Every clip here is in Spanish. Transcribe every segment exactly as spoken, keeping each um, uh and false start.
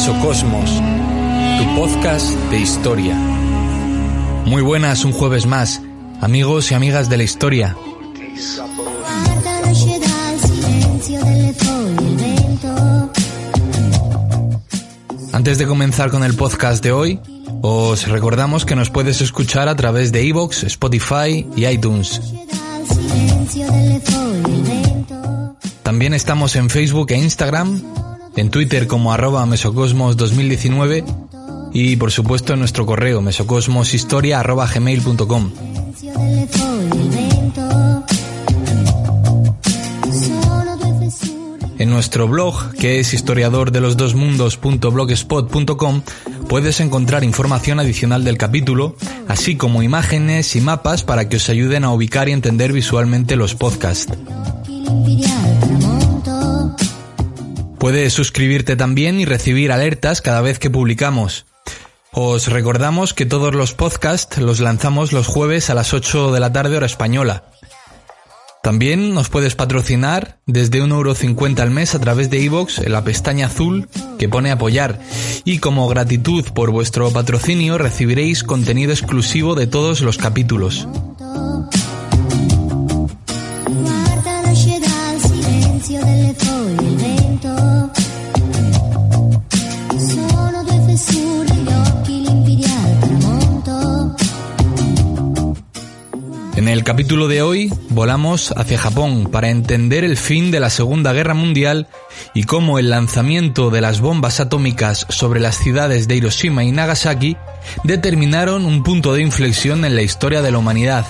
Mesocosmos, tu podcast de historia. Muy buenas, un jueves más, amigos y amigas de la historia. Antes de comenzar con el podcast de hoy, os recordamos que nos puedes escuchar a través de iVoox, Spotify y iTunes. También estamos en Facebook e Instagram, en Twitter como arroba mesocosmos dos mil diecinueve y por supuesto en nuestro correo mesocosmoshistoria arroba gmail punto com. En nuestro blog, que es historiador de los dos mundos punto blogspot punto com, puedes encontrar información adicional del capítulo, así como imágenes y mapas para que os ayuden a ubicar y entender visualmente los podcasts. Puedes suscribirte también y recibir alertas cada vez que publicamos. Os recordamos que todos los podcasts los lanzamos los jueves a las ocho de la tarde hora española. También nos puedes patrocinar desde un euro cincuenta al mes a través de iVoox en la pestaña azul que pone apoyar, y como gratitud por vuestro patrocinio recibiréis contenido exclusivo de todos los capítulos. En el capítulo de hoy volamos hacia Japón para entender el fin de la Segunda Guerra Mundial y cómo el lanzamiento de las bombas atómicas sobre las ciudades de Hiroshima y Nagasaki determinaron un punto de inflexión en la historia de la humanidad.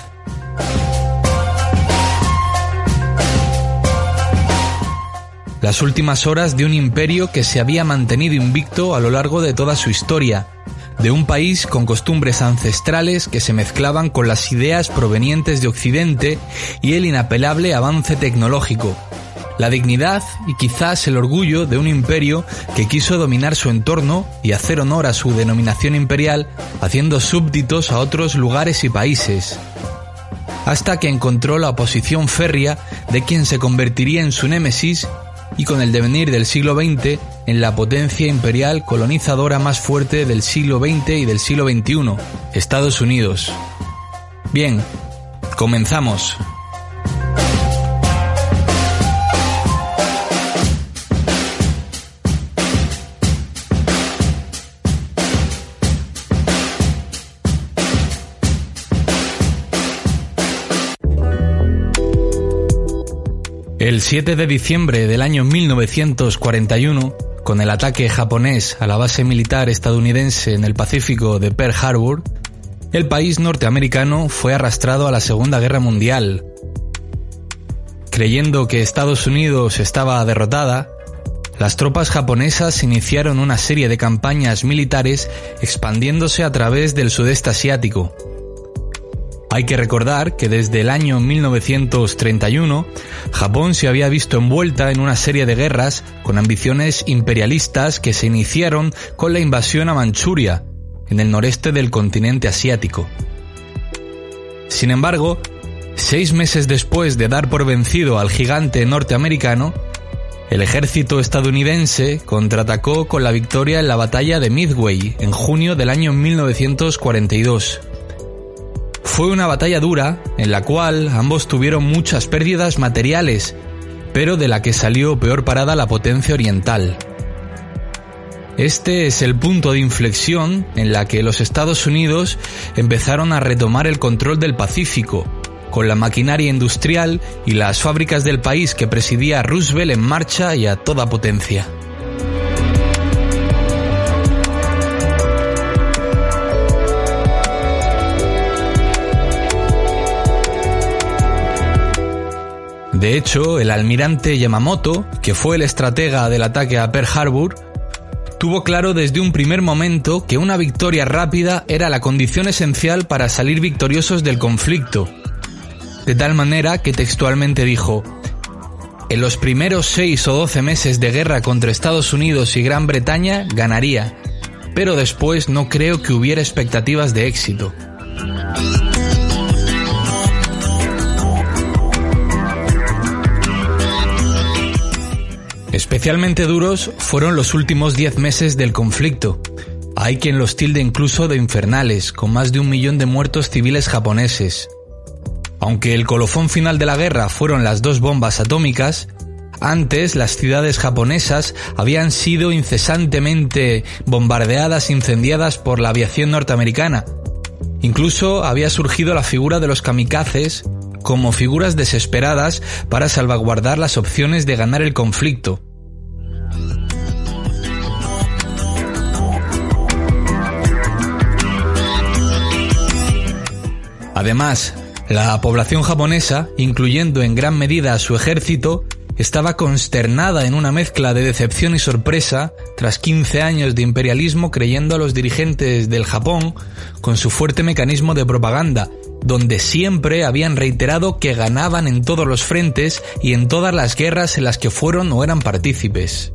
Las últimas horas de un imperio que se había mantenido invicto a lo largo de toda su historia, de un país con costumbres ancestrales que se mezclaban con las ideas provenientes de Occidente y el inapelable avance tecnológico, la dignidad y quizás el orgullo de un imperio que quiso dominar su entorno y hacer honor a su denominación imperial, haciendo súbditos a otros lugares y países, hasta que encontró la oposición férrea de quien se convertiría en su némesis y con el devenir del siglo veinte en la potencia imperial colonizadora más fuerte del siglo veinte y del siglo veintiuno, Estados Unidos. Bien, comenzamos. El siete de diciembre del año mil novecientos cuarenta y uno, con el ataque japonés a la base militar estadounidense en el Pacífico de Pearl Harbor, el país norteamericano fue arrastrado a la Segunda Guerra Mundial. Creyendo que Estados Unidos estaba derrotada, las tropas japonesas iniciaron una serie de campañas militares expandiéndose a través del sudeste asiático. Hay que recordar que desde el año mil novecientos treinta y uno, Japón se había visto envuelta en una serie de guerras con ambiciones imperialistas que se iniciaron con la invasión a Manchuria, en el noreste del continente asiático. Sin embargo, seis meses después de dar por vencido al gigante norteamericano, el ejército estadounidense contraatacó con la victoria en la batalla de Midway en junio del año mil novecientos cuarenta y dos. Fue una batalla dura, en la cual ambos tuvieron muchas pérdidas materiales, pero de la que salió peor parada la potencia oriental. Este es el punto de inflexión en la que los Estados Unidos empezaron a retomar el control del Pacífico, con la maquinaria industrial y las fábricas del país que presidía Roosevelt en marcha y a toda potencia. De hecho, el almirante Yamamoto, que fue el estratega del ataque a Pearl Harbor, tuvo claro desde un primer momento que una victoria rápida era la condición esencial para salir victoriosos del conflicto, de tal manera que textualmente dijo: «En los primeros seis o doce meses de guerra contra Estados Unidos y Gran Bretaña ganaría, pero después no creo que hubiera expectativas de éxito». Especialmente duros fueron los últimos diez meses del conflicto. Hay quien los tilde incluso de infernales, con más de un millón de muertos civiles japoneses. Aunque el colofón final de la guerra fueron las dos bombas atómicas, antes las ciudades japonesas habían sido incesantemente bombardeadas e incendiadas por la aviación norteamericana. Incluso había surgido la figura de los kamikazes como figuras desesperadas para salvaguardar las opciones de ganar el conflicto. Además, la población japonesa, incluyendo en gran medida a su ejército, estaba consternada en una mezcla de decepción y sorpresa tras quince años de imperialismo, creyendo a los dirigentes del Japón con su fuerte mecanismo de propaganda, donde siempre habían reiterado que ganaban en todos los frentes y en todas las guerras en las que fueron o eran partícipes.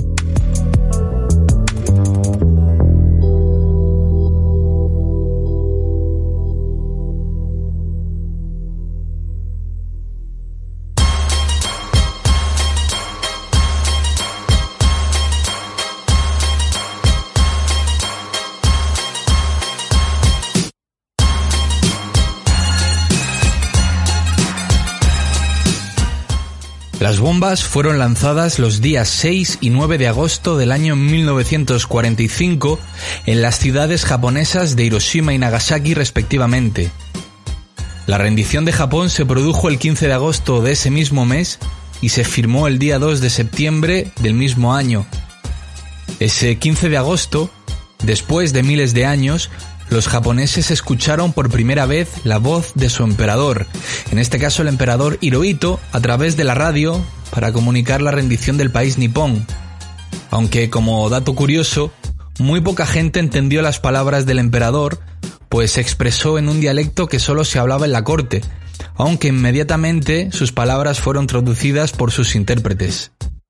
Las bombas fueron lanzadas los días seis y nueve de agosto del año mil novecientos cuarenta y cinco en las ciudades japonesas de Hiroshima y Nagasaki respectivamente. La rendición de Japón se produjo el quince de agosto de ese mismo mes y se firmó el día dos de septiembre del mismo año. Ese quince de agosto, después de miles de años, los japoneses escucharon por primera vez la voz de su emperador, en este caso el emperador Hirohito, a través de la radio para comunicar la rendición del país nipón. Aunque, como dato curioso, muy poca gente entendió las palabras del emperador, pues se expresó en un dialecto que solo se hablaba en la corte, aunque inmediatamente sus palabras fueron traducidas por sus intérpretes.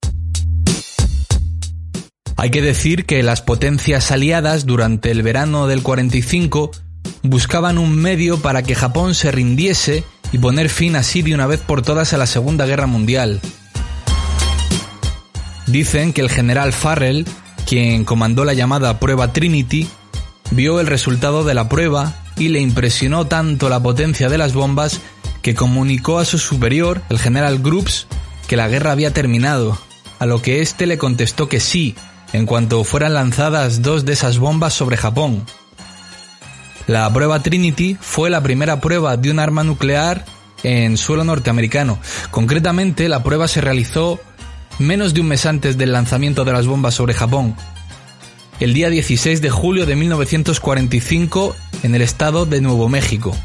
Hay que decir que las potencias aliadas durante el verano del cuarenta y cinco buscaban un medio para que Japón se rindiese y poner fin así de una vez por todas a la Segunda Guerra Mundial. Dicen que el general Farrell, quien comandó la llamada prueba Trinity, vio el resultado de la prueba y le impresionó tanto la potencia de las bombas que comunicó a su superior, el general Grubbs, que la guerra había terminado, a lo que éste le contestó que sí, en cuanto fueran lanzadas dos de esas bombas sobre Japón. La prueba Trinity fue la primera prueba de un arma nuclear en suelo norteamericano. Concretamente, la prueba se realizó menos de un mes antes del lanzamiento de las bombas sobre Japón, el día dieciséis de julio de mil novecientos cuarenta y cinco en el estado de Nuevo México.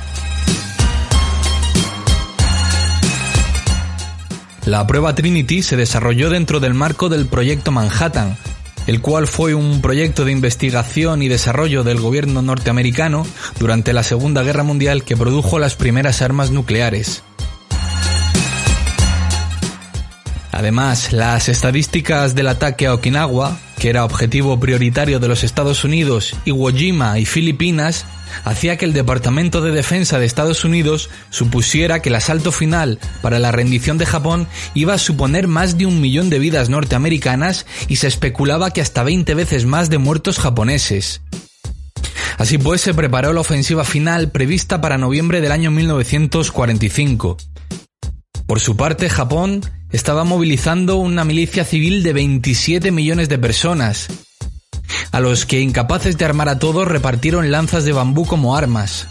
La prueba Trinity se desarrolló dentro del marco del Proyecto Manhattan, el cual fue un proyecto de investigación y desarrollo del gobierno norteamericano durante la Segunda Guerra Mundial que produjo las primeras armas nucleares. Además, las estadísticas del ataque a Okinawa, que era objetivo prioritario de los Estados Unidos, Iwo Jima y Filipinas, hacía que el Departamento de Defensa de Estados Unidos supusiera que el asalto final para la rendición de Japón iba a suponer más de un millón de vidas norteamericanas y se especulaba que hasta veinte veces más de muertos japoneses. Así pues, se preparó la ofensiva final prevista para noviembre del año mil novecientos cuarenta y cinco. Por su parte, Japón estaba movilizando una milicia civil de veintisiete millones de personas, a los que, incapaces de armar a todos, repartieron lanzas de bambú como armas.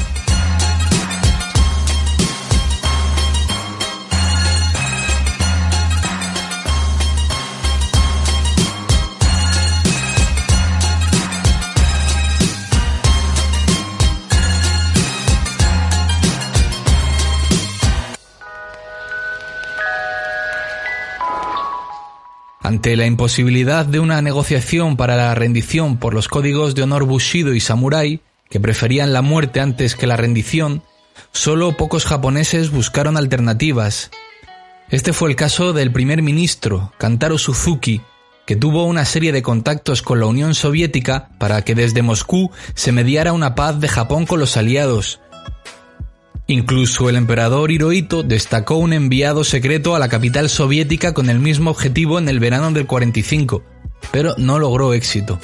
Ante la imposibilidad de una negociación para la rendición por los códigos de honor Bushido y Samurai, que preferían la muerte antes que la rendición, solo pocos japoneses buscaron alternativas. Este fue el caso del primer ministro, Kantaro Suzuki, que tuvo una serie de contactos con la Unión Soviética para que desde Moscú se mediara una paz de Japón con los aliados. Incluso el emperador Hirohito destacó un enviado secreto a la capital soviética con el mismo objetivo en el verano del cuarenta y cinco, pero no logró éxito.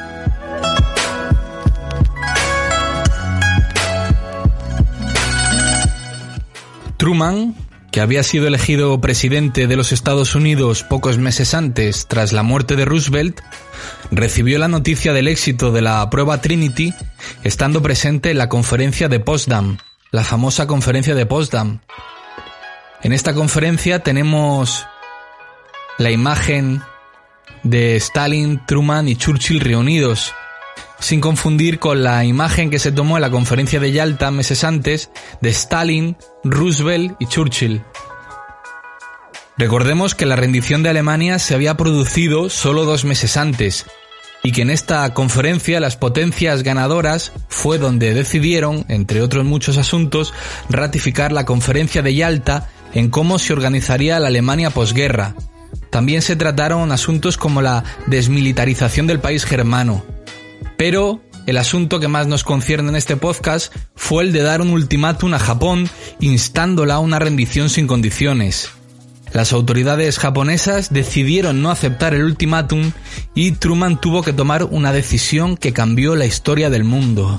Truman, que había sido elegido presidente de los Estados Unidos pocos meses antes tras la muerte de Roosevelt, recibió la noticia del éxito de la prueba Trinity estando presente en la conferencia de Potsdam, la famosa conferencia de Potsdam. En esta conferencia tenemos la imagen de Stalin, Truman y Churchill reunidos, sin confundir con la imagen que se tomó en la conferencia de Yalta meses antes de Stalin, Roosevelt y Churchill. Recordemos que la rendición de Alemania se había producido solo dos meses antes, y que en esta conferencia las potencias ganadoras fue donde decidieron, entre otros muchos asuntos, ratificar la conferencia de Yalta en cómo se organizaría la Alemania posguerra. También se trataron asuntos como la desmilitarización del país germano. Pero el asunto que más nos concierne en este podcast fue el de dar un ultimátum a Japón instándola a una rendición sin condiciones. Las autoridades japonesas decidieron no aceptar el ultimátum y Truman tuvo que tomar una decisión que cambió la historia del mundo.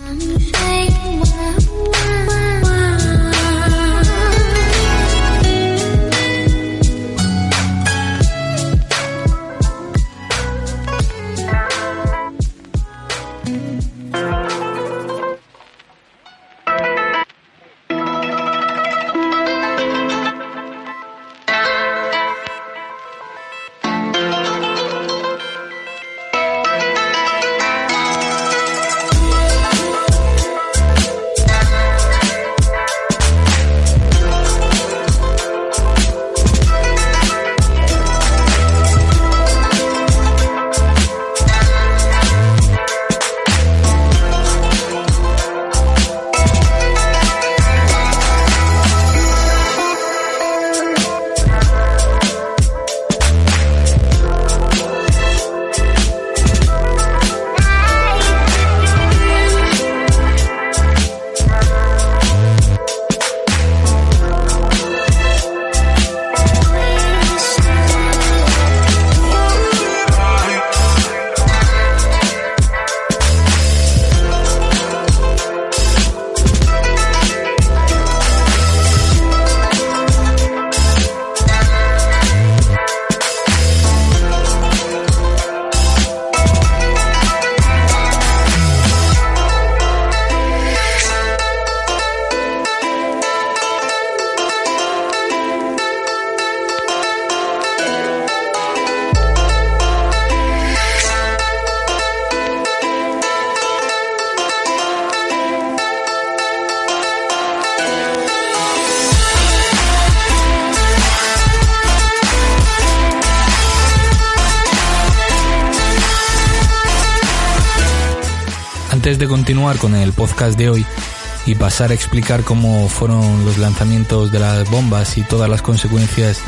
Antes de continuar con el podcast de hoy y pasar a explicar cómo fueron los lanzamientos de las bombas y todas las consecuencias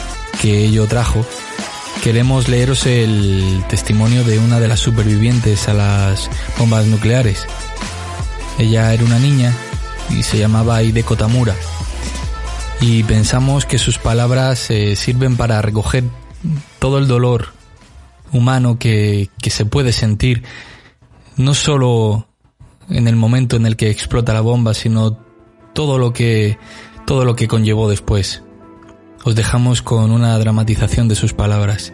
que ello trajo, queremos leeros el testimonio de una de las supervivientes a las bombas nucleares. Ella era una niña y se llamaba Hideko Tamura, y pensamos que sus palabras eh, sirven para recoger todo el dolor humano que, que se puede sentir, no solo en el momento en el que explota la bomba, sino todo lo que, todo lo que conllevó después. Os dejamos con una dramatización de sus palabras.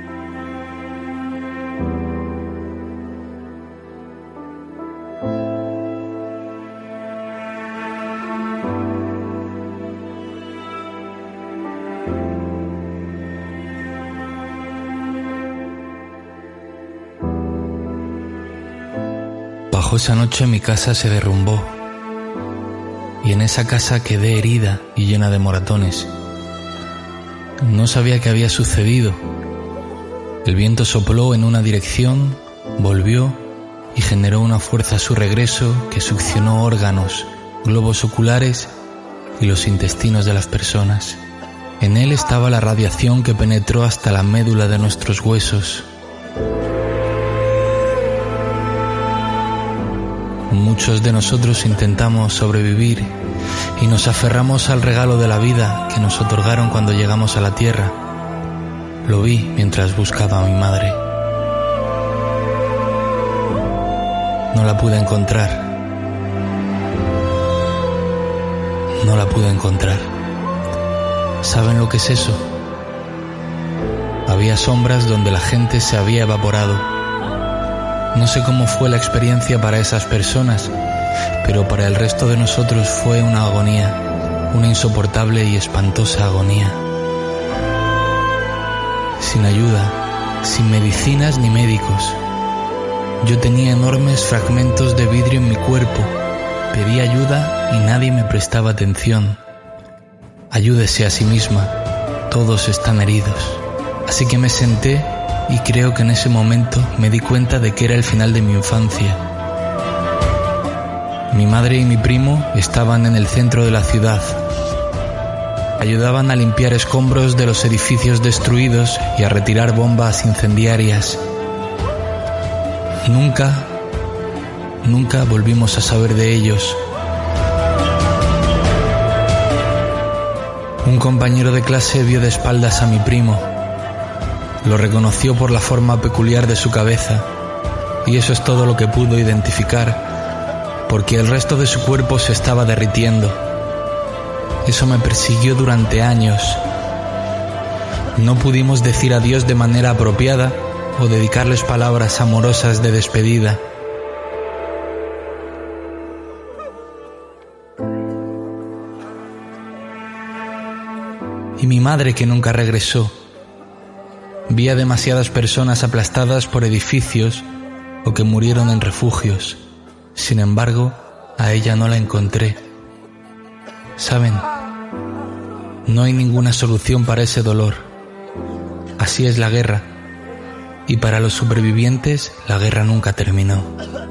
Bajo esa noche mi casa se derrumbó, y en esa casa quedé herida y llena de moratones. No sabía qué había sucedido. El viento sopló en una dirección, volvió y generó una fuerza a su regreso que succionó órganos, globos oculares y los intestinos de las personas. En él estaba la radiación que penetró hasta la médula de nuestros huesos. Muchos de nosotros intentamos sobrevivir y nos aferramos al regalo de la vida que nos otorgaron cuando llegamos a la Tierra. Lo vi mientras buscaba a mi madre. No la pude encontrar. No la pude encontrar. ¿Saben lo que es eso? Había sombras donde la gente se había evaporado. No sé cómo fue la experiencia para esas personas, pero para el resto de nosotros fue una agonía, una insoportable y espantosa agonía. Sin ayuda, sin medicinas ni médicos. Yo tenía enormes fragmentos de vidrio en mi cuerpo. Pedí ayuda y nadie me prestaba atención. Ayúdese a sí misma, todos están heridos. Así que me senté y creo que en ese momento me di cuenta de que era el final de mi infancia. Mi madre y mi primo estaban en el centro de la ciudad. Ayudaban a limpiar escombros de los edificios destruidos y a retirar bombas incendiarias. Nunca, nunca volvimos a saber de ellos. Un compañero de clase vio de espaldas a mi primo. Lo reconoció por la forma peculiar de su cabeza, y eso es todo lo que pudo identificar, porque el resto de su cuerpo se estaba derritiendo. Eso me persiguió durante años. No pudimos decir adiós de manera apropiada o dedicarles palabras amorosas de despedida. Y mi madre que nunca regresó. Vi a demasiadas personas aplastadas por edificios o que murieron en refugios. Sin embargo, a ella no la encontré. ¿Saben? No hay ninguna solución para ese dolor. Así es la guerra. Y para los supervivientes, la guerra nunca terminó.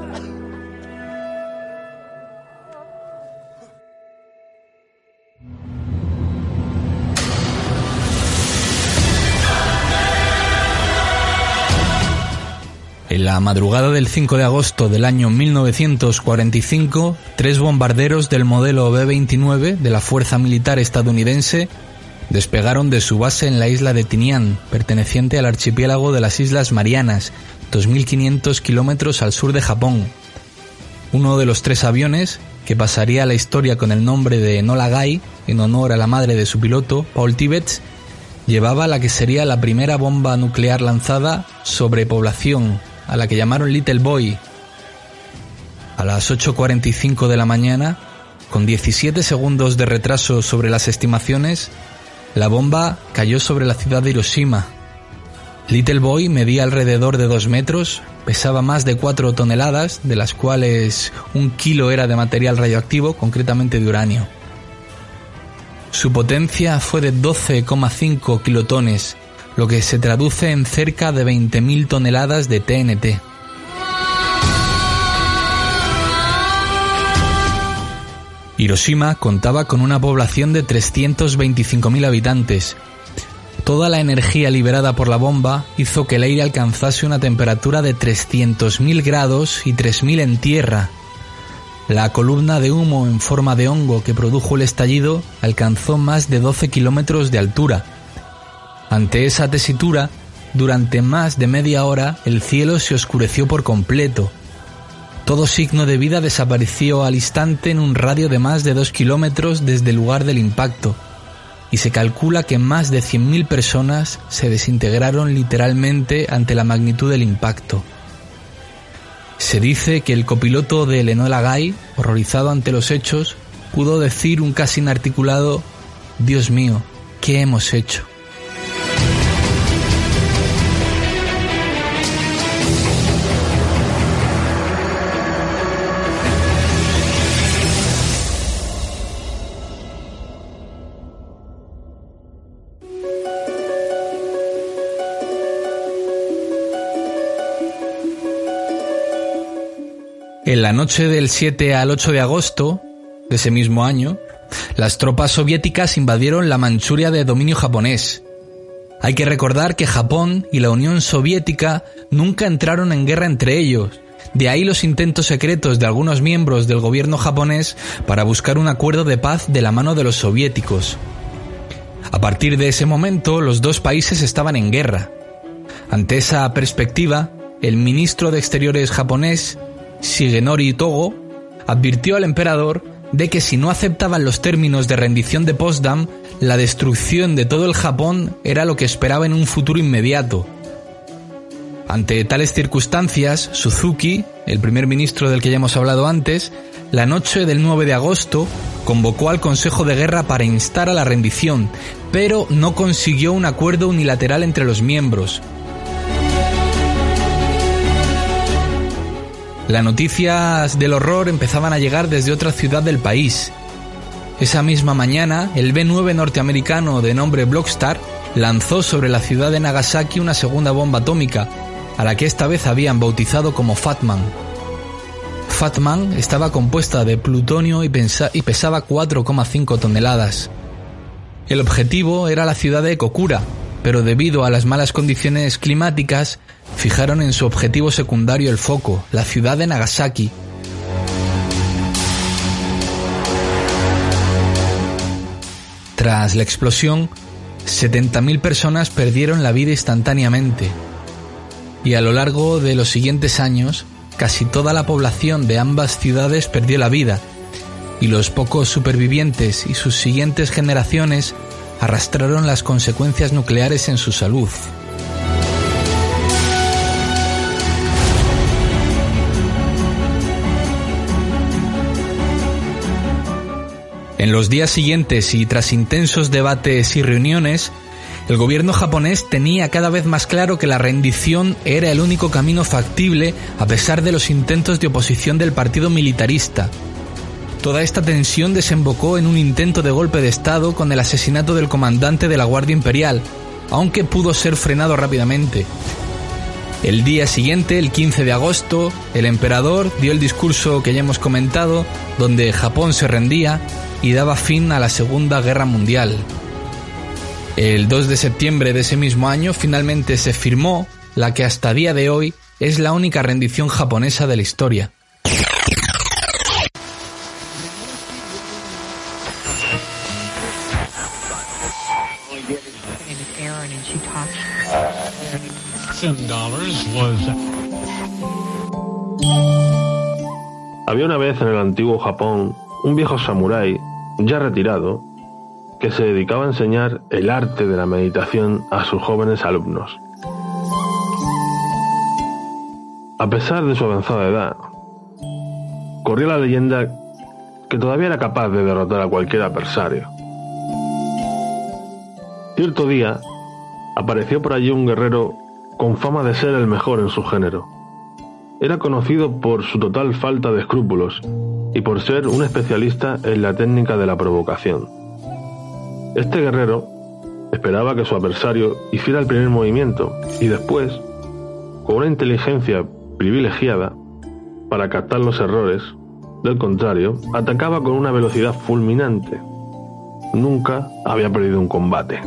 En la madrugada del cinco de agosto del año mil novecientos cuarenta y cinco, tres bombarderos del modelo B veintinueve de la Fuerza Militar estadounidense despegaron de su base en la isla de Tinian, perteneciente al archipiélago de las Islas Marianas, dos mil quinientos kilómetros al sur de Japón. Uno de los tres aviones, que pasaría a la historia con el nombre de Enola Gay, en honor a la madre de su piloto, Paul Tibbets, llevaba la que sería la primera bomba nuclear lanzada sobre población, a la que llamaron Little Boy. A las ocho cuarenta y cinco de la mañana, con diecisiete segundos de retraso sobre las estimaciones, la bomba cayó sobre la ciudad de Hiroshima. Little Boy medía alrededor de dos metros, pesaba más de cuatro toneladas, de las cuales un kilo era de material radioactivo, concretamente de uranio. Su potencia fue de doce coma cinco kilotones, lo que se traduce en cerca de veinte mil toneladas de T N T. Hiroshima contaba con una población de trescientos veinticinco mil habitantes. Toda la energía liberada por la bomba hizo que el aire alcanzase una temperatura de trescientos mil grados y tres mil en tierra. La columna de humo en forma de hongo que produjo el estallido alcanzó más de doce kilómetros de altura. Ante esa tesitura, durante más de media hora el cielo se oscureció por completo. Todo signo de vida desapareció al instante en un radio de más de dos kilómetros desde el lugar del impacto, y se calcula que más de cien mil personas se desintegraron literalmente ante la magnitud del impacto. Se dice que el copiloto de Enola Gay, horrorizado ante los hechos, pudo decir un casi inarticulado «Dios mío, ¿qué hemos hecho?». En la noche del siete al ocho de agosto de ese mismo año, las tropas soviéticas invadieron la Manchuria de dominio japonés. Hay que recordar que Japón y la Unión Soviética nunca entraron en guerra entre ellos, De ahí los intentos secretos de algunos miembros del gobierno japonés para buscar un acuerdo de paz de la mano de los soviéticos. A partir de ese momento, los dos países estaban en guerra. Ante esa perspectiva, el ministro de Exteriores japonés, Shigenori Togo, advirtió al emperador de que si no aceptaban los términos de rendición de Potsdam, la destrucción de todo el Japón era lo que esperaba en un futuro inmediato. Ante tales circunstancias, Suzuki, el primer ministro del que ya hemos hablado antes, la noche del nueve de agosto, convocó al Consejo de Guerra para instar a la rendición, pero no consiguió un acuerdo unilateral entre los miembros. Las noticias del horror empezaban a llegar desde otra ciudad del país. Esa misma mañana, el B nueve norteamericano de nombre Blockstar lanzó sobre la ciudad de Nagasaki una segunda bomba atómica, a la que esta vez habían bautizado como Fat Man. Fat Man estaba compuesta de plutonio y, pensa- y pesaba cuatro coma cinco toneladas. El objetivo era la ciudad de Kokura, pero debido a las malas condiciones climáticas, fijaron en su objetivo secundario el foco, la ciudad de Nagasaki. Tras la explosión, setenta mil personas perdieron la vida instantáneamente. Y a lo largo de los siguientes años, casi toda la población de ambas ciudades perdió la vida, y los pocos supervivientes y sus siguientes generaciones arrastraron las consecuencias nucleares en su salud. En los días siguientes y tras intensos debates y reuniones, el gobierno japonés tenía cada vez más claro que la rendición era el único camino factible a pesar de los intentos de oposición del partido militarista. Toda esta tensión desembocó en un intento de golpe de Estado con el asesinato del comandante de la Guardia Imperial, aunque pudo ser frenado rápidamente. El día siguiente, el quince de agosto, el emperador dio el discurso que ya hemos comentado, donde Japón se rendía y daba fin a la Segunda Guerra Mundial. El dos de septiembre de ese mismo año finalmente se firmó la que hasta día de hoy es la única rendición japonesa de la historia. Había una vez en el antiguo Japón un viejo samurái, ya retirado, que se dedicaba a enseñar el arte de la meditación a sus jóvenes alumnos. A pesar de su avanzada edad, corría la leyenda que todavía era capaz de derrotar a cualquier adversario. Cierto día, apareció por allí un guerrero con fama de ser el mejor en su género. Era conocido por su total falta de escrúpulos y por ser un especialista en la técnica de la provocación. Este guerrero esperaba que su adversario hiciera el primer movimiento y después, con una inteligencia privilegiada para captar los errores, del contrario, atacaba con una velocidad fulminante. Nunca había perdido un combate.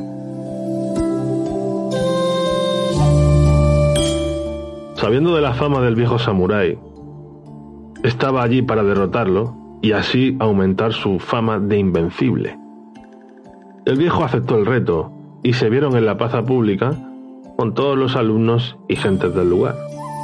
Sabiendo de la fama del viejo samurái, estaba allí para derrotarlo y así aumentar su fama de invencible. El viejo aceptó el reto y se vieron en la plaza pública con todos los alumnos y gentes del lugar.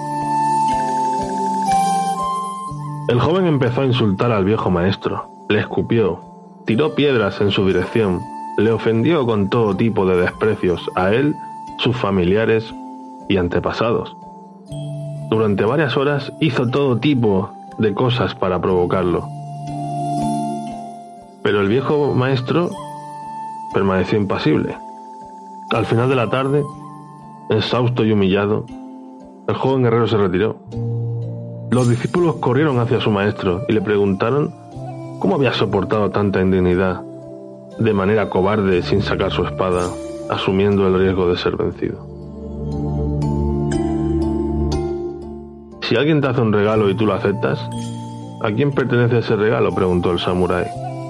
El joven empezó a insultar al viejo maestro, le escupió, tiró piedras en su dirección, le ofendió con todo tipo de desprecios a él, sus familiares y antepasados. Durante varias horas hizo todo tipo de cosas para provocarlo. Pero el viejo maestro permaneció impasible. Al final de la tarde, exhausto y humillado, el joven guerrero se retiró. Los discípulos corrieron hacia su maestro y le preguntaron cómo había soportado tanta indignidad de manera cobarde sin sacar su espada, asumiendo el riesgo de ser vencido. Si alguien te hace un regalo y tú lo aceptas, ¿a quién pertenece ese regalo?, preguntó el samurái.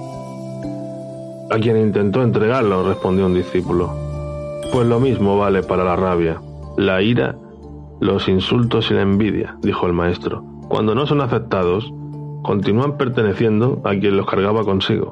A quien intentó entregarlo, respondió un discípulo. Pues lo mismo vale para la rabia, la ira, los insultos y la envidia, dijo el maestro. cuando no son aceptados, continúan perteneciendo a quien los cargaba consigo.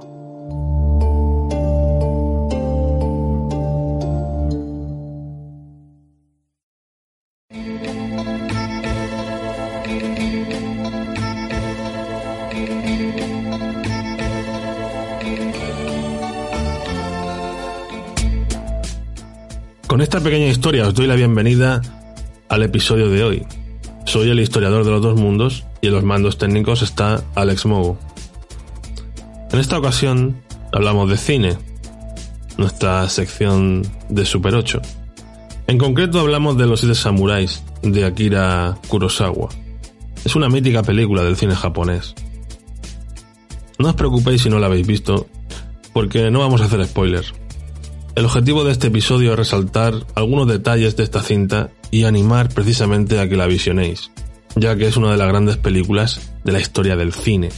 Con esta pequeña historia os doy la bienvenida al episodio de hoy. Soy el historiador de los dos mundos y en los mandos técnicos está Alex Mogo. En esta ocasión hablamos de cine, nuestra sección de Super ocho. En concreto hablamos de Los siete samuráis de Akira Kurosawa. Es una mítica película del cine japonés. No os preocupéis si no la habéis visto, porque no vamos a hacer spoilers. El objetivo de este episodio es resaltar algunos detalles de esta cinta y animar precisamente a que la visionéis, ya que es una de las grandes películas de la historia del cine.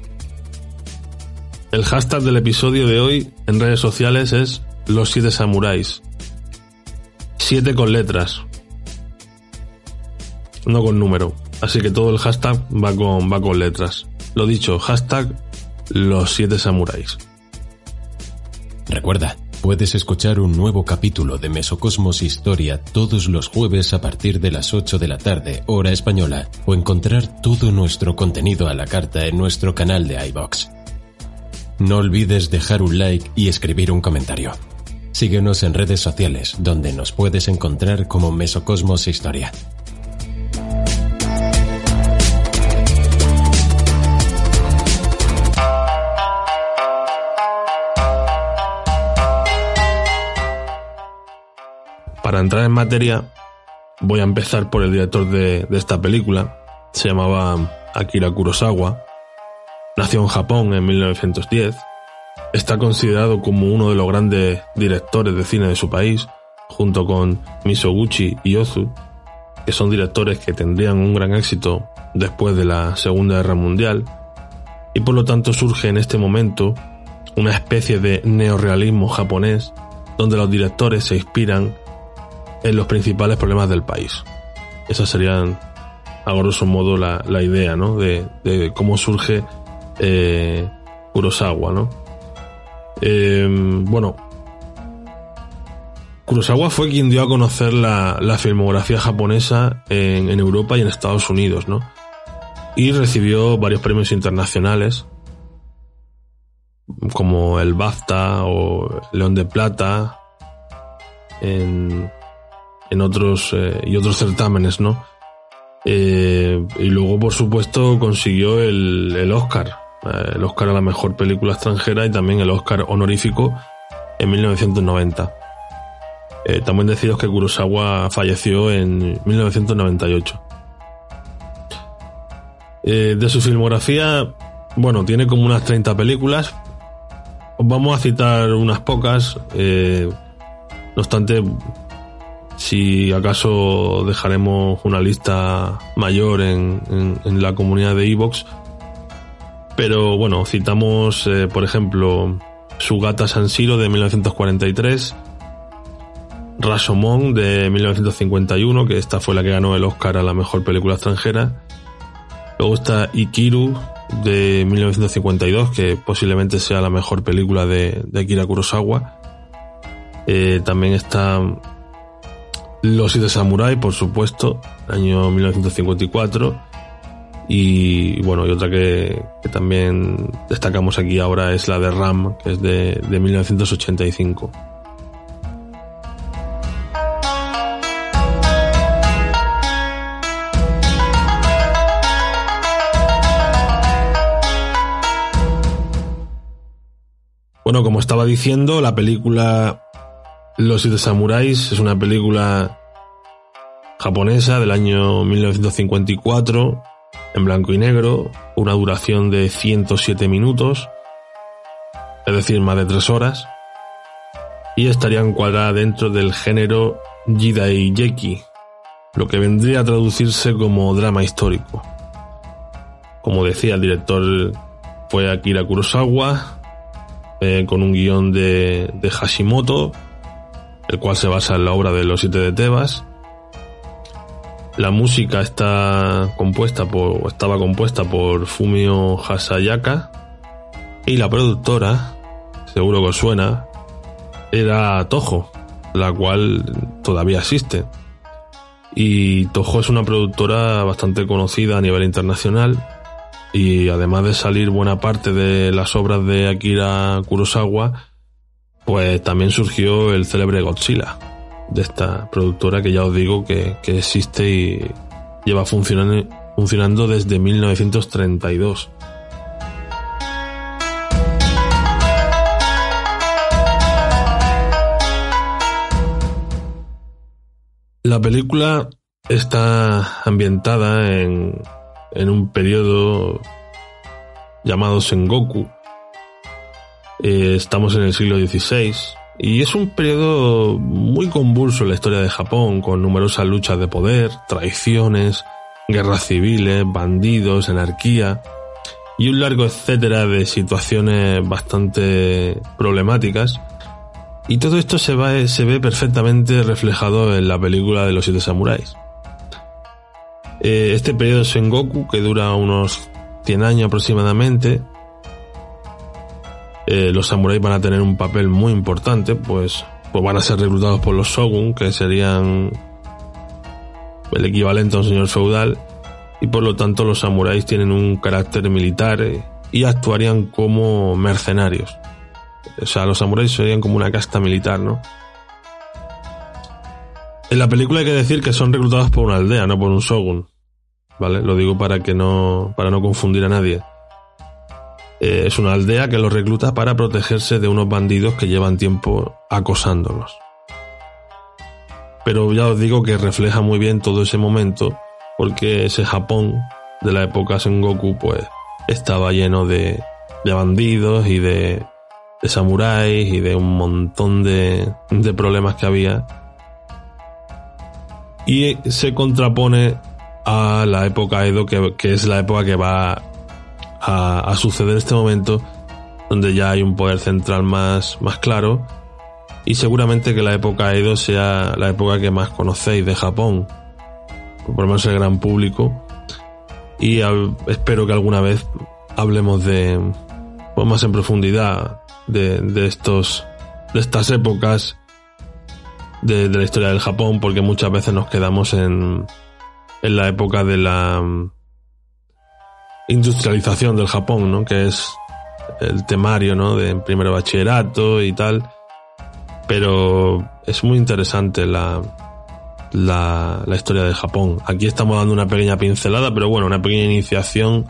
El hashtag del episodio de hoy en redes sociales es Los siete samuráis. Siete con letras, no con número, así que todo el hashtag va con, va con letras. Lo dicho, hashtag Los siete samuráis. Recuerda, puedes escuchar un nuevo capítulo de Mesocosmos Historia todos los jueves a partir de las ocho de la tarde, hora española, o encontrar todo nuestro contenido a la carta en nuestro canal de iVoox. No olvides dejar un like y escribir un comentario. Síguenos en redes sociales, donde nos puedes encontrar como Mesocosmos Historia. Para entrar en materia, voy a empezar por el director de, de esta película. Se llamaba Akira Kurosawa. Nació en Japón en mil novecientos diez. Está considerado como uno de los grandes directores de cine de su país, junto con Mizoguchi y Ozu, que son directores que tendrían un gran éxito después de la Segunda Guerra Mundial, y por lo tanto surge en este momento una especie de neorrealismo japonés, donde los directores se inspiran en los principales problemas del país. Esa serían, a grosso modo, la, la idea, ¿no? De, de cómo surge eh, Kurosawa, ¿no? Eh, bueno, Kurosawa fue quien dio a conocer la, la filmografía japonesa en, en Europa y en Estados Unidos, ¿no? Y recibió varios premios internacionales, como el BAFTA o León de Plata, en en otros eh, y otros certámenes, ¿no? Eh, y luego, por supuesto, consiguió el, el Oscar, eh, el Oscar a la mejor película extranjera y también el Oscar honorífico en mil novecientos noventa. Eh, también deciros que Kurosawa falleció en mil novecientos noventa y ocho. Eh, de su filmografía, bueno, tiene como unas treinta películas. Os vamos a citar unas pocas, eh, no obstante, si acaso dejaremos una lista mayor en, en, en la comunidad de iVoox. Pero bueno, citamos, eh, por ejemplo, Sugata Sanshiro de mil novecientos cuarenta y tres, Rashomon de mil novecientos cincuenta y uno, que esta fue la que ganó el Oscar a la mejor película extranjera. Luego está Ikiru de mil novecientos cincuenta y dos, que posiblemente sea la mejor película de, de Akira Kurosawa. Eh, también está Los siete samuráis, por supuesto, año mil novecientos cincuenta y cuatro. Y bueno, y otra que, que también destacamos aquí ahora es la de Ram, que es de, de mil novecientos ochenta y cinco. Bueno, como estaba diciendo, la película Los siete samuráis es una película japonesa del año mil novecientos cincuenta y cuatro, en blanco y negro, una duración de ciento siete minutos, es decir, más de tres horas, y estaría encuadrada dentro del género Jidaigeki, lo que vendría a traducirse como drama histórico. Como decía, el director fue Akira Kurosawa, eh, con un guión de, de Hashimoto, el cual se basa en la obra de Los siete de Tebas. La música está compuesta por, estaba compuesta por Fumio Hasayaka, y la productora, seguro que os suena, era Toho, la cual todavía existe. Y Toho es una productora bastante conocida a nivel internacional, y además de salir buena parte de las obras de Akira Kurosawa, pues también surgió el célebre Godzilla, de esta productora que ya os digo que, que existe y lleva funcionando, funcionando desde mil novecientos treinta y dos. La película está ambientada en, en un periodo llamado Sengoku. Eh, estamos en el siglo dieciséis. Y es un periodo muy convulso en la historia de Japón, con numerosas luchas de poder, traiciones, guerras civiles, bandidos, anarquía y un largo etcétera de situaciones bastante problemáticas. Y todo esto se, va, se ve perfectamente reflejado en la película de los siete samuráis. Eh, este periodo Sengoku, que dura unos cien años aproximadamente, Eh, los samuráis van a tener un papel muy importante, pues, pues van a ser reclutados por los shogun, que serían el equivalente a un señor feudal, y por lo tanto los samuráis tienen un carácter militar eh, y actuarían como mercenarios. O sea, los samuráis serían como una casta militar, ¿no? En la película hay que decir que son reclutados por una aldea, no por un shogun, ¿vale? Lo digo para que no, para no confundir a nadie. Eh, es una aldea que los recluta para protegerse de unos bandidos que llevan tiempo acosándolos. Pero ya os digo que refleja muy bien todo ese momento, porque ese Japón de la época Sengoku pues estaba lleno de, de bandidos y de, de samuráis y de un montón de, de problemas que había. Y se contrapone a la época Edo, que, que es la época que va A, a suceder este momento, donde ya hay un poder central más, más claro, y seguramente que la época Edo sea la época que más conocéis de Japón, por lo menos el gran público, y a, espero que alguna vez hablemos de, pues más en profundidad de, de estos de estas épocas de, de la historia del Japón, porque muchas veces nos quedamos en, en la época de la industrialización del Japón, ¿no? Que es el temario, ¿no? De primero bachillerato y tal. Pero es muy interesante la, la, la historia de Japón. Aquí estamos dando una pequeña pincelada, pero bueno, una pequeña iniciación.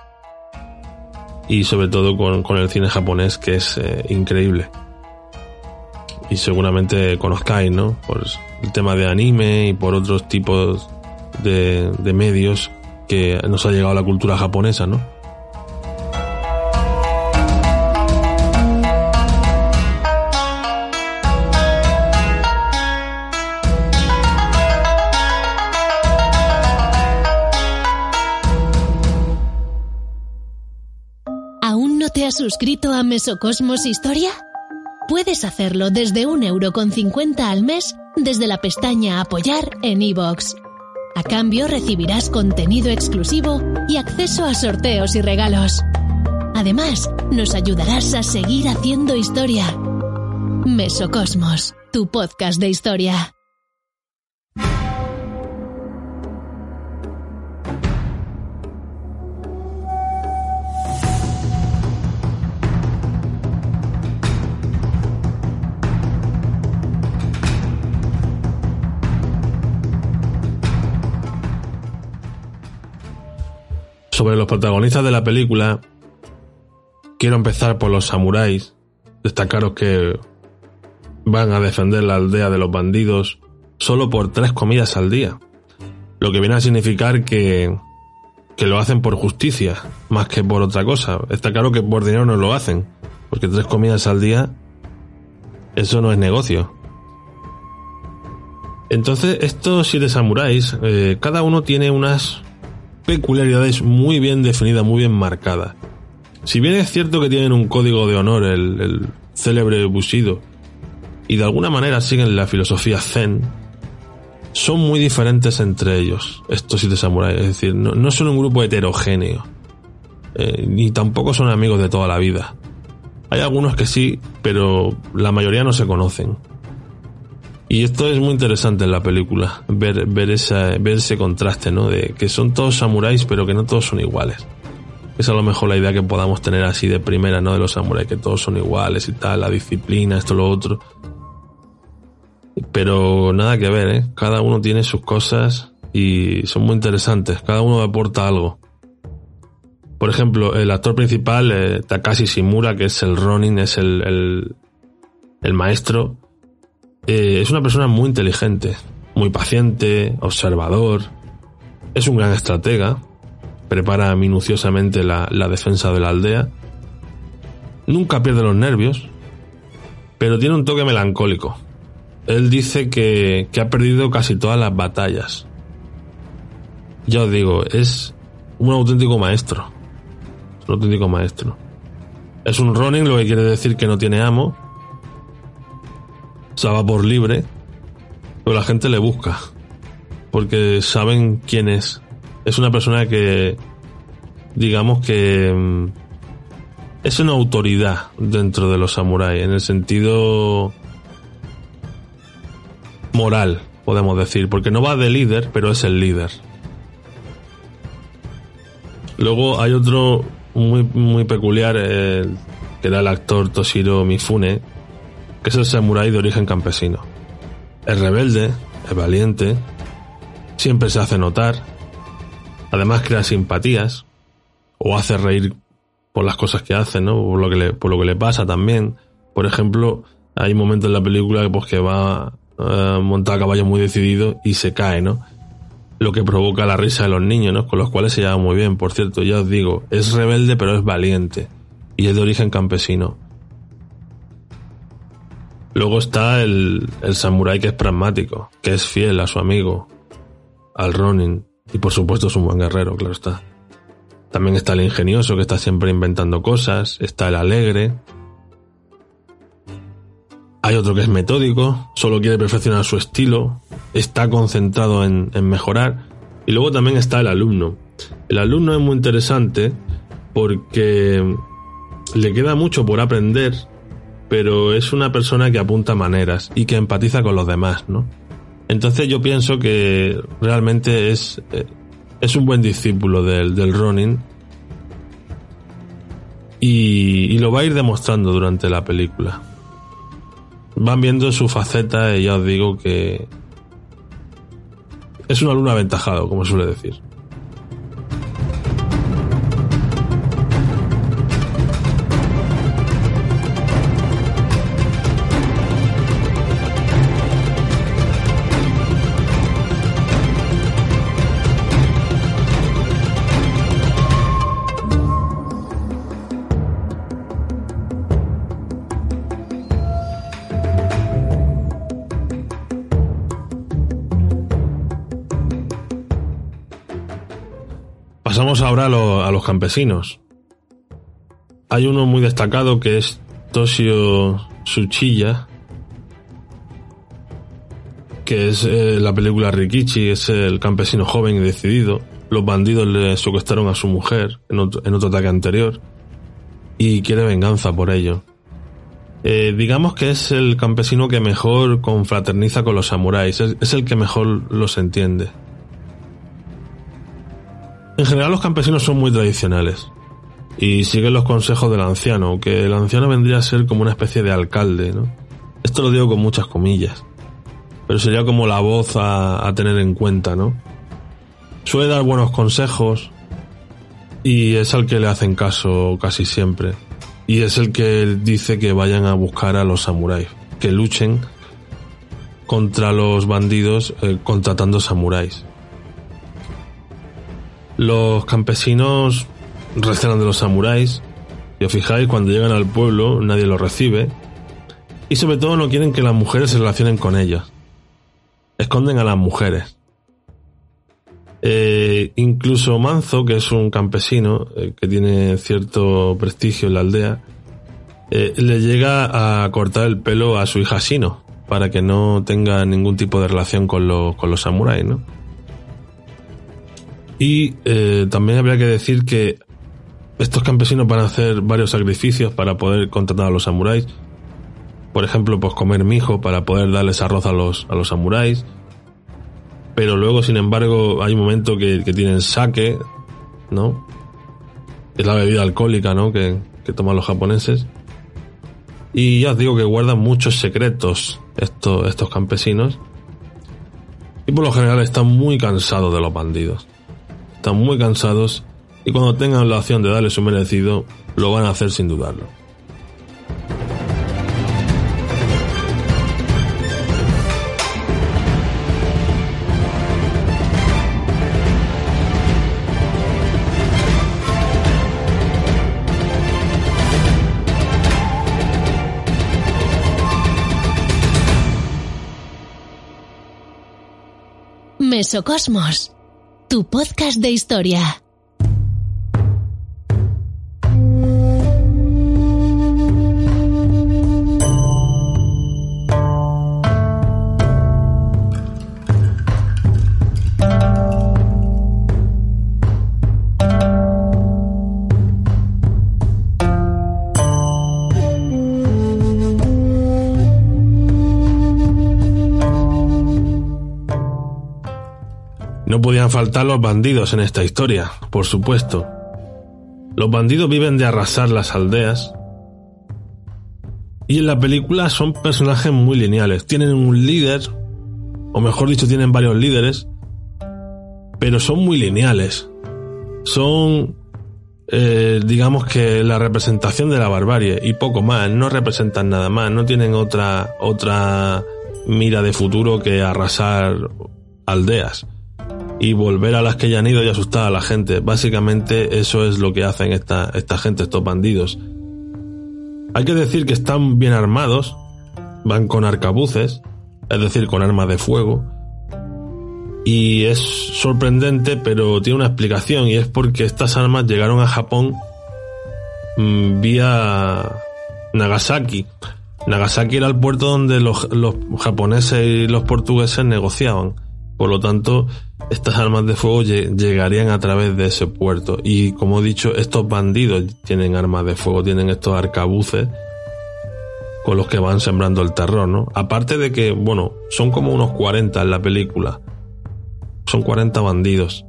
Y sobre todo con, con el cine japonés, que es eh, increíble. Y seguramente conozcáis, ¿no? Por el tema de anime y por otros tipos de, de medios que nos ha llegado la cultura japonesa, ¿no? ¿Aún no te has suscrito a Mesocosmos Historia? Puedes hacerlo desde un euro con cincuenta al mes desde la pestaña Apoyar en iVoox. A cambio recibirás contenido exclusivo y acceso a sorteos y regalos. Además, nos ayudarás a seguir haciendo historia. Mesocosmos, tu podcast de historia. Sobre los protagonistas de la película, quiero empezar por los samuráis. Destacaros que van a defender la aldea de los bandidos solo por tres comidas al día, lo que viene a significar que, que lo hacen por justicia, más que por otra cosa. Está claro que por dinero no lo hacen, porque tres comidas al día, eso no es negocio. Entonces, estos siete samuráis, eh, cada uno tiene unas peculiaridades muy bien definidas, muy bien marcadas. Si bien es cierto que tienen un código de honor, el, el célebre Bushido, y de alguna manera siguen la filosofía Zen, son muy diferentes entre ellos, estos siete samuráis. Es decir, no, no son un grupo heterogéneo, eh, ni tampoco son amigos de toda la vida. Hay algunos que sí, pero la mayoría no se conocen. Y esto es muy interesante en la película, ver, ver, esa, ver ese contraste, ¿no? De que son todos samuráis, pero que no todos son iguales. Es a lo mejor la idea que podamos tener así de primera, ¿no? De los samuráis, que todos son iguales y tal, la disciplina, esto, lo otro. Pero nada que ver, ¿eh? Cada uno tiene sus cosas y son muy interesantes. Cada uno aporta algo. Por ejemplo, el actor principal, eh, Takashi Shimura, que es el Ronin, es el, el, el maestro, eh, es una persona muy inteligente, muy paciente, observador, es un gran estratega, prepara minuciosamente la, la defensa de la aldea, nunca pierde los nervios, pero tiene un toque melancólico. Él dice que, que ha perdido casi todas las batallas. Ya os digo, es un auténtico maestro. Es un auténtico maestro. Es un Ronin, lo que quiere decir que no tiene amo. Se va por libre, pero la gente le busca, porque saben quién es. Es una persona que, digamos que es una autoridad dentro de los samuráis, en el sentido moral, podemos decir, porque no va de líder, pero es el líder. Luego hay otro muy, muy peculiar, eh, que era el actor Toshiro Mifune, que es el samurái de origen campesino. Es rebelde, es valiente, siempre se hace notar, además crea simpatías, o hace reír por las cosas que hace, ¿no? Por lo que le, por lo que le pasa también. Por ejemplo, hay momentos en la película pues, que va uh, montar a caballo muy decidido y se cae, ¿no? Lo que provoca la risa de los niños, ¿no? Con los cuales se lleva muy bien. Por cierto, ya os digo, es rebelde pero es valiente, y es de origen campesino. Luego está el, el samurái que es pragmático, que es fiel a su amigo, al Ronin, y por supuesto es un buen guerrero, claro está. También está el ingenioso, que está siempre inventando cosas, está el alegre. Hay otro que es metódico, solo quiere perfeccionar su estilo, está concentrado en, en mejorar. Y luego también está el alumno. El alumno es muy interesante porque le queda mucho por aprender, pero es una persona que apunta maneras y que empatiza con los demás, ¿no? Entonces yo pienso que realmente es, es un buen discípulo del, del Ronin, y, y lo va a ir demostrando durante la película. Van viendo su faceta y ya os digo que es un alumno aventajado, como se suele decir. Pasamos ahora a, lo, a los campesinos. Hay uno muy destacado que es Toshio Tsuchiya, que es eh, la película Rikichi, es el campesino joven y decidido. Los bandidos le secuestraron a su mujer en otro, en otro ataque anterior y quiere venganza por ello. Eh, digamos que es el campesino que mejor confraterniza con los samuráis, es, es el que mejor los entiende. En general los campesinos son muy tradicionales y siguen los consejos del anciano, que el anciano vendría a ser como una especie de alcalde, ¿no? Esto lo digo con muchas comillas, pero sería como la voz a, a tener en cuenta, ¿no? Suele dar buenos consejos y es al que le hacen caso casi siempre, y es el que dice que vayan a buscar a los samuráis, que luchen contra los bandidos eh, contratando samuráis. Los campesinos recelan de los samuráis, y os fijáis, cuando llegan al pueblo nadie los recibe, y sobre todo no quieren que las mujeres se relacionen con ellos. Esconden a las mujeres. Eh, incluso Manzo, que es un campesino eh, que tiene cierto prestigio en la aldea, eh, le llega a cortar el pelo a su hija Shino, para que no tenga ningún tipo de relación con, lo, con los samuráis, ¿no? Y eh, también habría que decir que estos campesinos van a hacer varios sacrificios para poder contratar a los samuráis. Por ejemplo, pues comer mijo para poder darles arroz a los, a los samuráis. Pero luego, sin embargo, hay un momento que, que tienen sake, ¿no? Es la bebida alcohólica, ¿no? Que, que toman los japoneses. Y ya os digo que guardan muchos secretos estos, estos campesinos. Y por lo general están muy cansados de los bandidos. Están muy cansados. Y cuando tengan la opción de darle su merecido, lo van a hacer sin dudarlo. Mesocosmos, tu podcast de historia. No podían faltar los bandidos en esta historia, por supuesto. Los bandidos viven de arrasar las aldeas. Y en la película son personajes muy lineales. Tienen un líder, o mejor dicho, tienen varios líderes, pero son muy lineales. Son, eh, digamos que la representación de la barbarie y poco más. No representan nada más. No tienen otra, otra mira de futuro que arrasar aldeas y volver a las que ya han ido y asustar a la gente. Básicamente eso es lo que hacen esta, esta gente, estos bandidos. Hay que decir que están bien armados, van con arcabuces, es decir, con armas de fuego, y es sorprendente, pero tiene una explicación, y es porque estas armas llegaron a Japón mmm, vía Nagasaki. Nagasaki era el puerto donde los, los japoneses y los portugueses negociaban. Por lo tanto, estas armas de fuego llegarían a través de ese puerto. Y como he dicho, estos bandidos tienen armas de fuego, tienen estos arcabuces con los que van sembrando el terror, ¿no? Aparte de que, bueno, son como unos cuarenta en la película. Son cuarenta bandidos.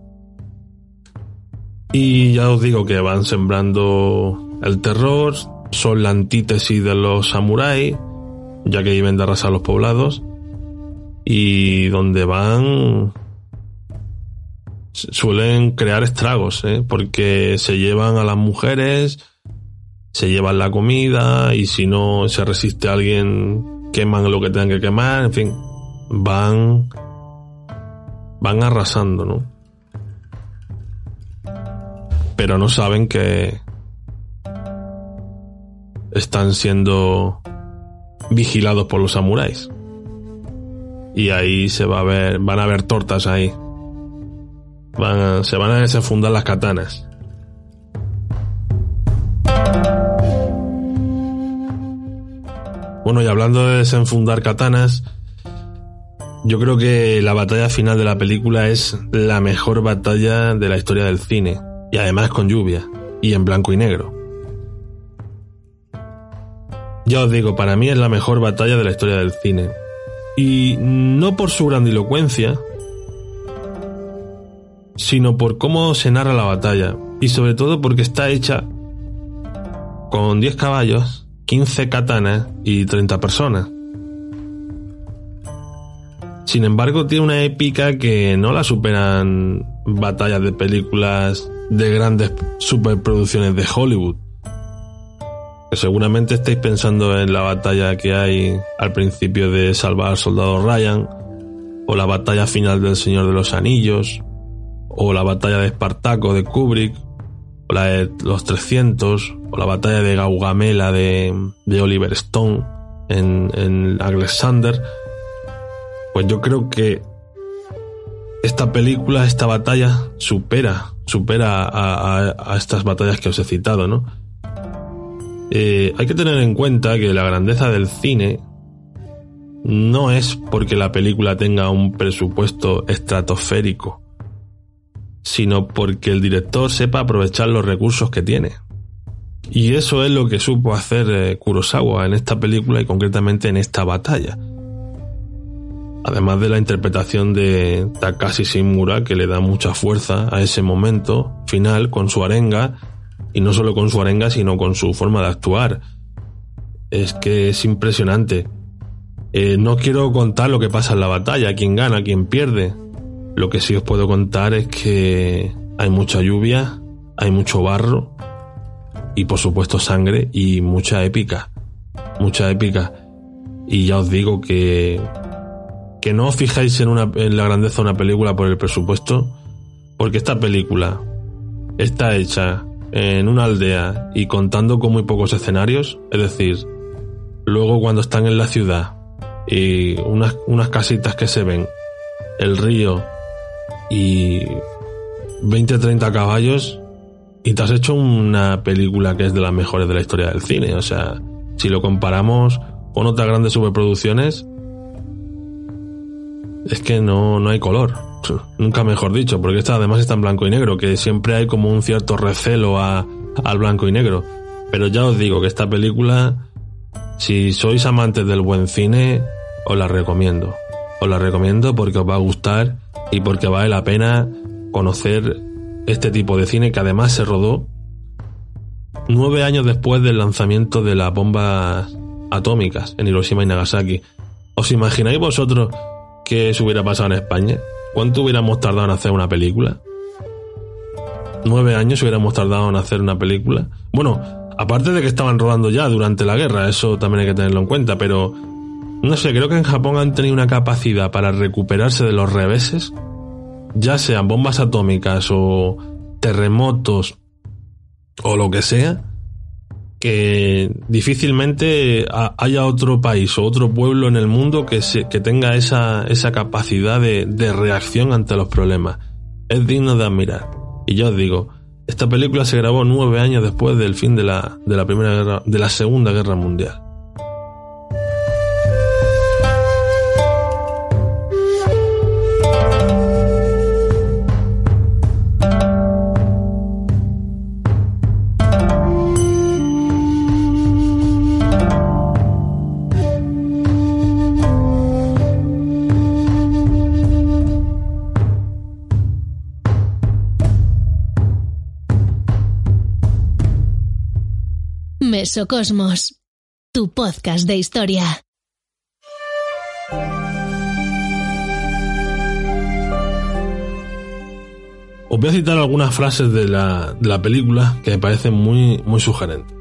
Y ya os digo que van sembrando el terror, son la antítesis de los samuráis, ya que viven de arrasar los poblados. Y donde van suelen crear estragos, ¿eh? Porque se llevan a las mujeres, se llevan la comida, y si no se resiste a alguien, queman lo que tengan que quemar. En fin, van van arrasando, ¿no? Pero no saben que están siendo vigilados por los samuráis. Y ahí se va a ver, van a ver tortas ahí. Van a, se van a desenfundar las katanas. Bueno, y hablando de desenfundar katanas, yo creo que la batalla final de la película es la mejor batalla de la historia del cine. Y además con lluvia. Y en blanco y negro. Ya os digo, para mí es la mejor batalla de la historia del cine. Y no por su grandilocuencia, sino por cómo se narra la batalla. Y sobre todo porque está hecha con diez caballos, quince katanas y treinta personas. Sin embargo, tiene una épica que no la superan batallas de películas de grandes superproducciones de Hollywood. Que seguramente estáis pensando en la batalla que hay al principio de Salvar al Soldado Ryan, o la batalla final del Señor de los Anillos, o la batalla de Espartaco de Kubrick, o la de los trescientos, o la batalla de Gaugamela de, de Oliver Stone en, en Alexander. Pues yo creo que esta película, esta batalla, supera, supera a, a, a estas batallas que os he citado, ¿no? Eh, hay que tener en cuenta que la grandeza del cine no es porque la película tenga un presupuesto estratosférico, sino porque el director sepa aprovechar los recursos que tiene. Y eso es lo que supo hacer eh, Kurosawa en esta película y concretamente en esta batalla. Además de la interpretación de Takashi Shimura, que le da mucha fuerza a ese momento final con su arenga, y no solo con su arenga, sino con su forma de actuar. Es que es impresionante. Eh, no quiero contar lo que pasa en la batalla, quién gana, quién pierde. Lo que sí os puedo contar es que hay mucha lluvia, hay mucho barro y por supuesto sangre y mucha épica. Mucha épica. Y ya os digo que... que no os fijáis en, una, en la grandeza de una película por el presupuesto, porque esta película está hecha en una aldea y contando con muy pocos escenarios, es decir, luego cuando están en la ciudad y unas, unas casitas que se ven, el río y veinte treinta caballos, y te has hecho una película que es de las mejores de la historia del cine. O sea, si lo comparamos con otras grandes superproducciones, es que no, no hay color, nunca mejor dicho, porque esta además está en blanco y negro, que siempre hay como un cierto recelo a, al blanco y negro. Pero ya os digo que esta película, si sois amantes del buen cine, os la recomiendo. Os la recomiendo porque os va a gustar y porque vale la pena conocer este tipo de cine, que además se rodó nueve años después del lanzamiento de las bombas atómicas en Hiroshima y Nagasaki. ¿Os imagináis vosotros que eso hubiera pasado en España? ¿Cuánto hubiéramos tardado en hacer una película? ¿Nueve años hubiéramos tardado en hacer una película? Bueno, aparte de que estaban rodando ya durante la guerra, eso también hay que tenerlo en cuenta, pero no sé, creo que en Japón han tenido una capacidad para recuperarse de los reveses, ya sean bombas atómicas o terremotos o lo que sea, que difícilmente haya otro país o otro pueblo en el mundo que, se, que tenga esa, esa capacidad de, de reacción ante los problemas. Es digno de admirar. Y ya os digo, esta película se grabó nueve años después del fin de la, de la primera guerra, de la Segunda Guerra Mundial. Mesocosmos, tu podcast de historia. Os voy a citar algunas frases de la, de la película que me parecen muy, muy sugerentes.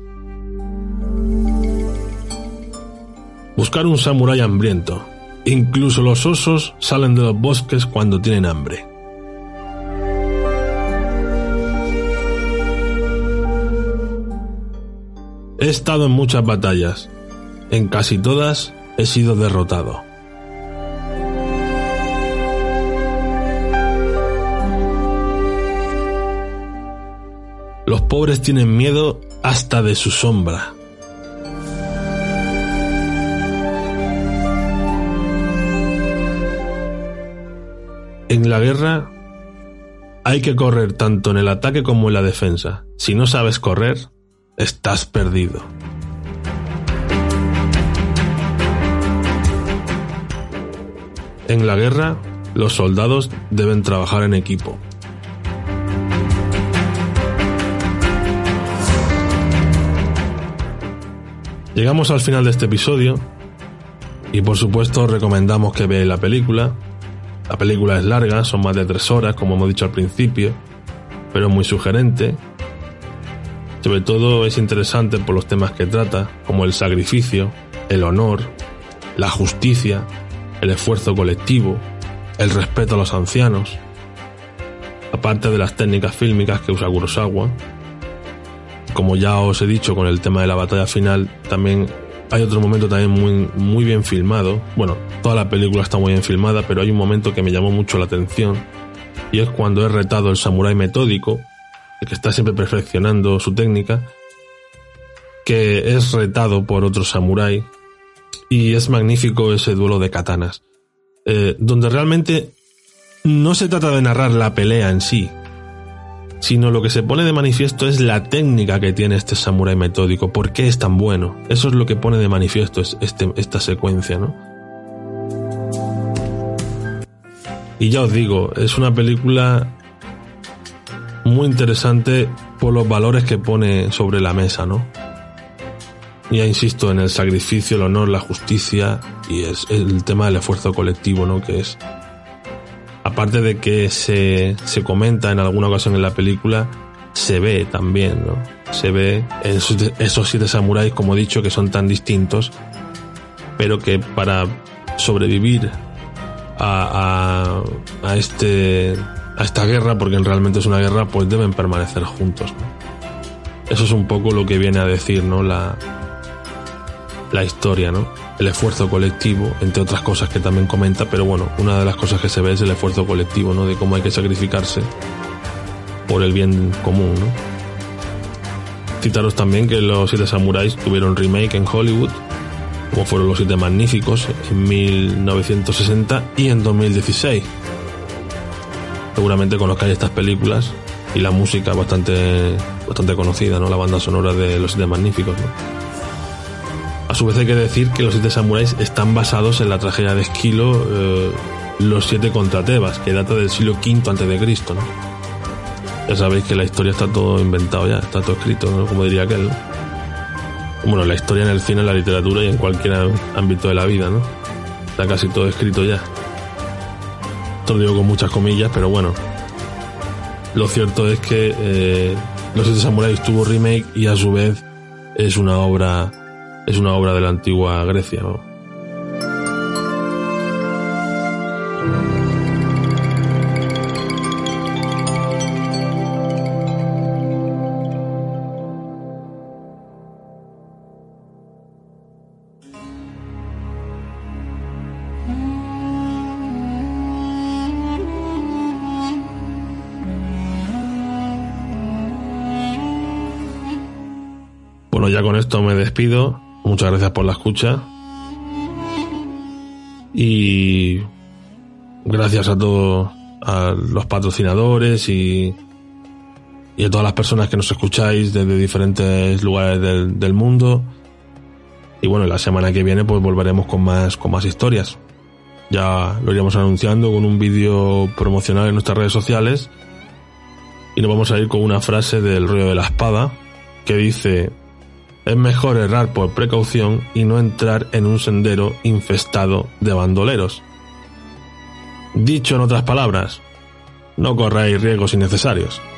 Buscar un samurái hambriento. Incluso los osos salen de los bosques cuando tienen hambre. He estado en muchas batallas. En casi todas he sido derrotado. Los pobres tienen miedo hasta de su sombra. En la guerra hay que correr tanto en el ataque como en la defensa. Si no sabes correr, estás perdido. En la guerra, los soldados deben trabajar en equipo. Llegamos al final de este episodio y por supuesto os recomendamos que veáis la película. La película es larga, son más de tres horas, como hemos dicho al principio, pero muy sugerente. Sobre todo es interesante por los temas que trata, como el sacrificio, el honor, la justicia, el esfuerzo colectivo, el respeto a los ancianos, aparte de las técnicas fílmicas que usa Kurosawa. Como ya os he dicho con el tema de la batalla final, también hay otro momento también muy, muy bien filmado. Bueno, toda la película está muy bien filmada, pero hay un momento que me llamó mucho la atención, y es cuando es retado el samurái metódico, el que está siempre perfeccionando su técnica, que es retado por otro samurái y es magnífico ese duelo de katanas, eh, donde realmente no se trata de narrar la pelea en sí, sino lo que se pone de manifiesto es la técnica que tiene este samurái metódico. ¿Por qué es tan bueno? Eso es lo que pone de manifiesto este, esta secuencia, ¿no? Y ya os digo, es una película muy interesante por los valores que pone sobre la mesa, ¿no? Ya insisto en el sacrificio, el honor, la justicia y es el tema del esfuerzo colectivo, ¿no? Que es, aparte de que se, se comenta en alguna ocasión en la película, se ve también, ¿no? Se ve en esos, esos siete samuráis, como he dicho, que son tan distintos, pero que para sobrevivir a, a, a este a esta guerra, porque realmente es una guerra, pues deben permanecer juntos, ¿no? Eso es un poco lo que viene a decir, ¿no? La, la historia, ¿no? El esfuerzo colectivo, entre otras cosas que también comenta, pero bueno, una de las cosas que se ve es el esfuerzo colectivo, ¿no? De cómo hay que sacrificarse por el bien común, ¿no? Citaros también que los siete samuráis tuvieron remake en Hollywood, como fueron los siete magníficos en mil novecientos sesenta y en dos mil dieciséis. Seguramente conozcáis estas películas y la música bastante bastante conocida, ¿no? La banda sonora de Los Siete Magníficos, ¿no? A su vez hay que decir que Los Siete Samuráis están basados en la tragedia de Esquilo, eh, Los Siete contra Tebas, que data del siglo quinto antes de Cristo, ¿no? Ya sabéis que la historia está todo inventado ya, está todo escrito, ¿no? Como diría aquel, ¿no? Bueno, la historia en el cine, en la literatura y en cualquier ámbito de la vida, ¿no? Está casi todo escrito ya. Esto lo digo con muchas comillas, pero bueno, lo cierto es que eh, Los Siete Samuráis tuvo remake y a su vez es una obra es una obra de la antigua Grecia, ¿no? Bueno, ya con esto me despido. Muchas gracias por la escucha. Y gracias a todos, a los patrocinadores y, y a todas las personas que nos escucháis desde diferentes lugares del, del mundo. Y bueno, la semana que viene pues volveremos con más, con más historias. Ya lo iremos anunciando con un vídeo promocional en nuestras redes sociales. Y nos vamos a ir con una frase del Rollo de la Espada que dice: es mejor errar por precaución y no entrar en un sendero infestado de bandoleros. Dicho en otras palabras, no corráis riesgos innecesarios.